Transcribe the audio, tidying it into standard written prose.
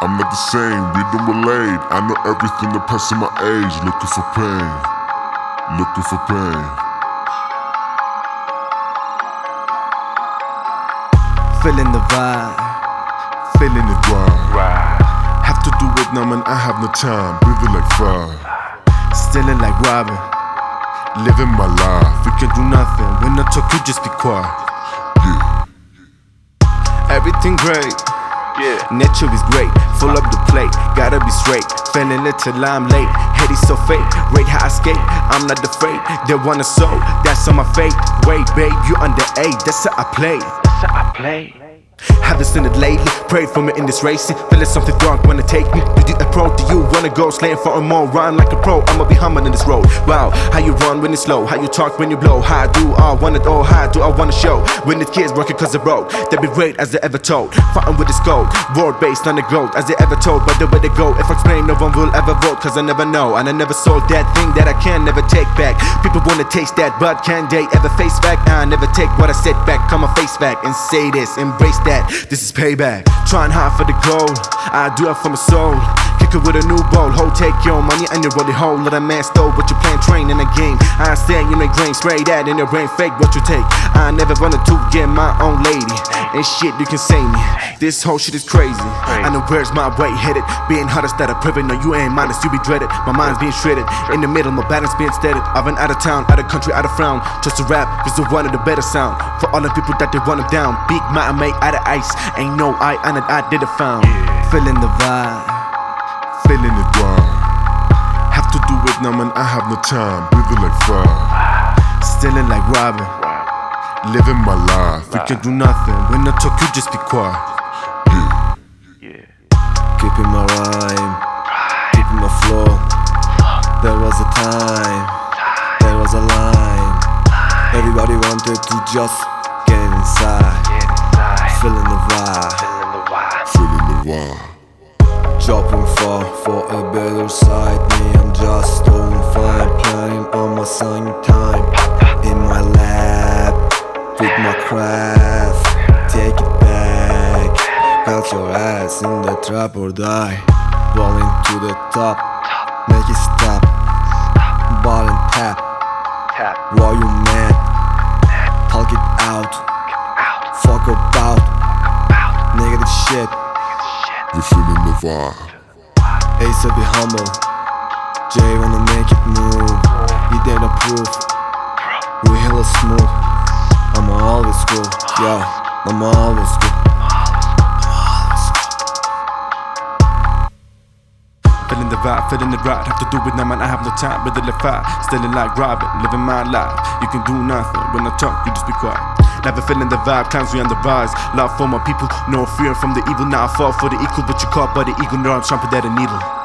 I'm not the same, we don't relate. I know everything that passes my age. Looking for pain, looking for pain. Feeling the vibe, Feeling it right. Have to do it now, man, I have no time. Breathing like fire, stealing like robbing. living my life. We can do nothing, when I talk you just be quiet. Yeah, Everything great, Yeah. nature is great. Full up the plate, gotta be straight. Feeling it till I'm late, head is so fake. Rate how I skate, I'm not afraid. They wanna soul, that's on my fate. Wait, babe, you underage, that's how I play. That's how I play. Haven't seen it lately, pray for me in this racing. Feeling something wrong wanna take me. Do you approach? Do you wanna go slaying for a more? Run like a pro, I'ma be humming in this road. Wow, how you run when it's slow, how you talk when you blow. How do I want it all, how do I wanna show? When the kids working cause they broke, they be great as they ever told. Fighting with this gold, word based on the gold as they ever told. But the way they go, if I explain, no one will ever vote. Cause I never know, and I never sold that thing that I can never take back. People wanna taste that, but can they ever face back? I never take what I said back, come on face back and say this, embrace that. This is payback, trying hard for the goal. I do it for my soul. Kick it with a new ball. Ho, take your money and you roll it whole. Let a man stole what you playing train in the game. I stand, you make grain, spray that in the rain, fake what you take. I never wanted to get my own lady. And shit, you can say me. This whole shit is crazy. I know where's my way headed. Being hard instead of private. No, you ain't modest, you be dreaded. My mind's being shredded. In the middle, my balance being steadied. I've been out of town, out of country, out of frown. Just to rap, cause I wanted a better sound. For all the people that they run them down. Big mountain made out of ice. Ain't no I, and I did it found. Feeling the vibe, feeling it right. Have to do it now, man, I have no time. Breathing like fire, stealing like robbing. living my life. We can do nothing, when I talk you just be quiet. Yeah, Yeah. Keeping my rhyme, keeping my flow. There was a time, there was a line. Everybody wanted to just get inside. Get inside. Feeling the vibe, Feeling the vibe. feeling the vibe. dropping far for a better side. Me, I'm just doing fine, planning on my same time. In my lab, with my craft, take it back. Got your ass in the trap or die. Rolling to the top, make it stop. Ball and tap, Tap. while you mad, talk it out. Fuck about negative shit. We feeling the vibe. Ace be humble, Jay wanna make it move. He didn't approve, we hella smooth. I'm always cool, yo, I'm always cool. Feeling the vibe, feeling the ride. Have to do it now, man, I have no time. Better live fire, stealing like Robin, living my life. You can do nothing, when I talk, you just be quiet. Never feeling the vibe, climbs we on the rise. Love for my people, no fear from the evil. Now I fall for the equal, but you caught by the eagle. No, I'm chomping at a needle.